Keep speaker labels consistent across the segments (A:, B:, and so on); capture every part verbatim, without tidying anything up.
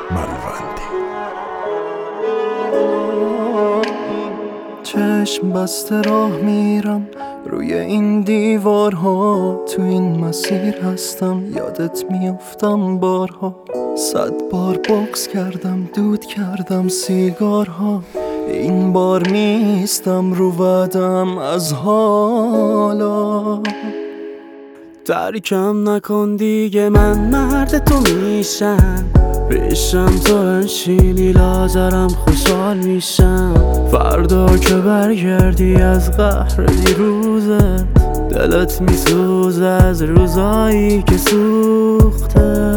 A: ملوندی.
B: چشم بسته راه میرم روی این دیوارها، تو این مسیر هستم یادت میافتم بارها. صد بار بوکس کردم دود کردم سیگارها، این بار نیستم رو وعدم از حالا.
C: ترکم نکن دیگه من مرد تو میشم، پیشم تو بنشینی لازرم خوشحال میشم. فردا که برگردی از قهر دیروزت، دلت میسوزه از روزایی که سوخته.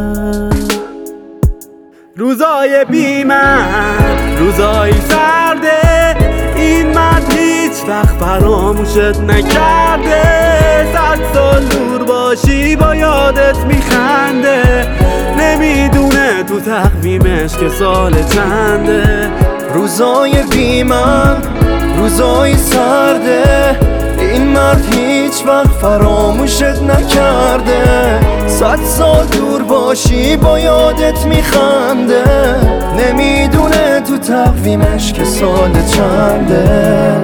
C: روزای بی من روزای سرده، این مرد هیچ وقت فراموشت نکرده. صد سال دور باشی با یادت میخنده، نمیدونه تو تقویمش که سال چنده.
B: روزای بی من روزای سرده، این مرد هیچ وقت فراموشت نکرده. صد سال دور باشی با یادت میخنده، نمیدونه تو تقویمش که سال چنده.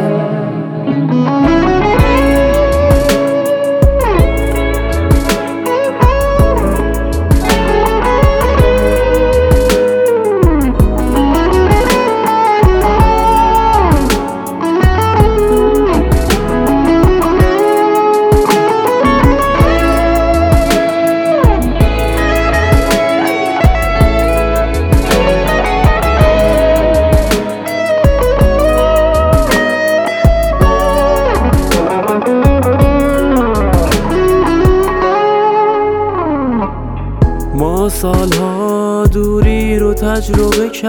C: ما سالها دوری رو تجربه